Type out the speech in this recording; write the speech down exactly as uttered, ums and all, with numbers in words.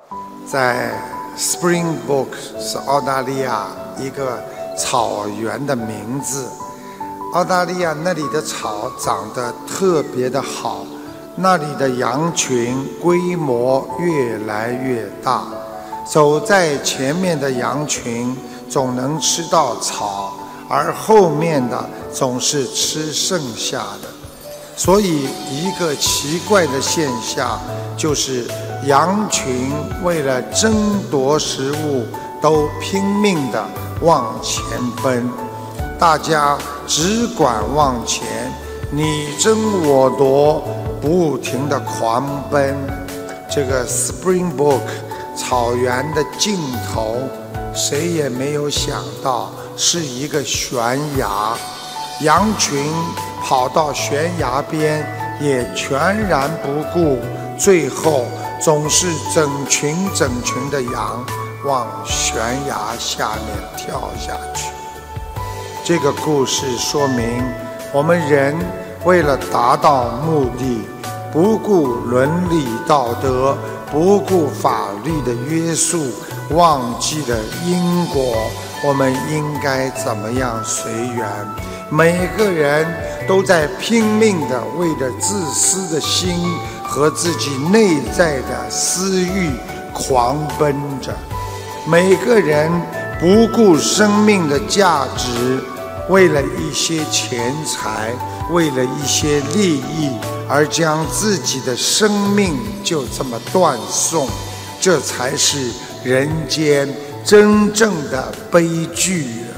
在 Springbok 是澳大利亚一个草原的名字。澳大利亚那里的草长得特别的好，那里的羊群规模越来越大，走在前面的羊群总能吃到草，而后面的总是吃剩下的。所以一个奇怪的现象就是羊群为了争夺食物都拼命地往前奔，大家只管往前，你争我夺，不停地狂奔。这个 Springbok 草原的尽头，谁也没有想到是一个悬崖，羊群跑到悬崖边也全然不顾，最后总是整群整群的羊往悬崖下面跳下去。这个故事说明，我们人为了达到目的，不顾伦理道德，不顾法律的约束，忘记了因果，我们应该怎么样随缘。每个人都在拼命地为着自私的心和自己内在的私欲狂奔着，每个人不顾生命的价值，为了一些钱财，为了一些利益，而将自己的生命就这么断送，这才是人间真正的悲剧。